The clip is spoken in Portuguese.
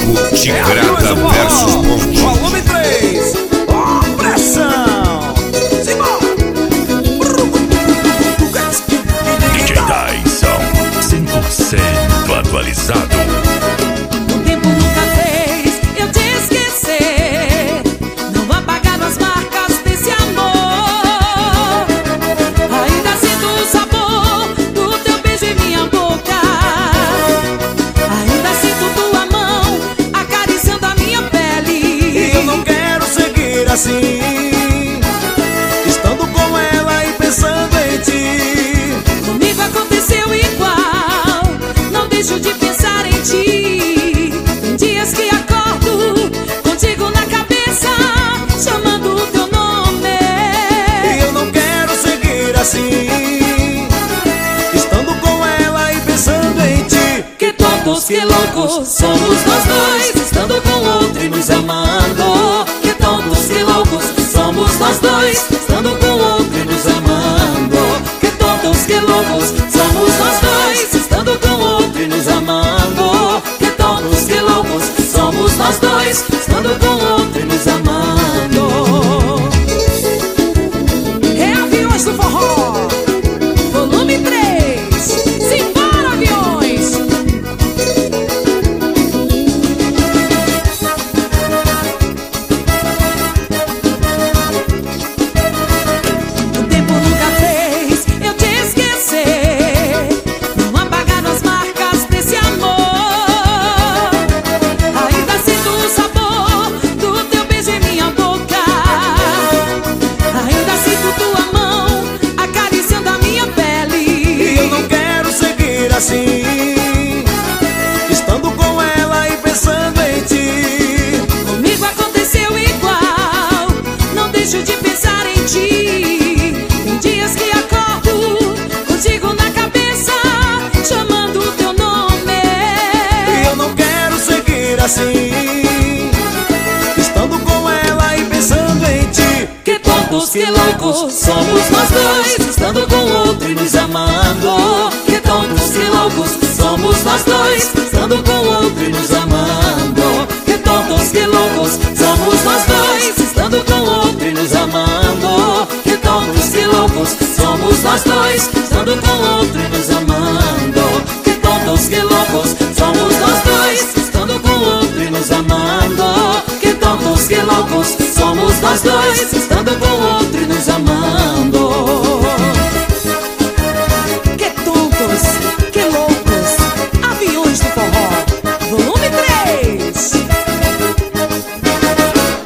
Grupo Tigrada versus Ponte. Volume 3. Ó, pressão. Simbora. DJ Tyson, 100% atualizado. O tempo nunca fez eu te esquecer. Não apagaram as marcas desse amor. Ainda sinto o sabor do teu beijo em minha boca. Ainda sinto tua mão acariciando a minha pele. E eu não quero seguir assim, estando com ela e pensando em ti. Comigo aconteceu igual, não deixo de pensar em ti. Tem dias que acordo contigo na cabeça, chamando o teu nome. E eu não quero seguir assim, estando com ela e pensando em ti. Que tontos, que loucos somos nós dois, estando com outro e nos amando. Que tontos, que loucos somos nós dois, estando com outro e nos amando. Que tontos, que loucos somos nós dois, estando com outro e nos amando. Que tontos, que loucos somos nós dois, estando com outro e nos amando. É Aviões do Forró, volume 3. Simbora, aviões! O tempo nunca fez eu te esquecer. Não apagaram as marcas desse amor. Ainda sinto o sabor do teu beijo em minha boca. Ainda sinto tua mão acariciando a minha pele. E eu não quero seguir assim, estando com ela e pensando em ti. Comigo aconteceu igual, não deixo de pensar em ti. Tem dias que acordo contigo na cabeça, chamando o teu nome. E eu não quero seguir assim, estando com ela e pensando em ti. Que tontos, que loucos somos nós dois, estando com outro e nos amando. Que tontos, que loucos somos nós dois, estando com outro e nos amando. Que tontos, que loucos somos nós dois, estando com outro e nos amando. Que tontos, que loucos somos nós dois, estando com outro e nos amando. Que tontos, que loucos somos nós dois, estando com outro e nos amando. Que tontos, que loucos somos nós dois, estando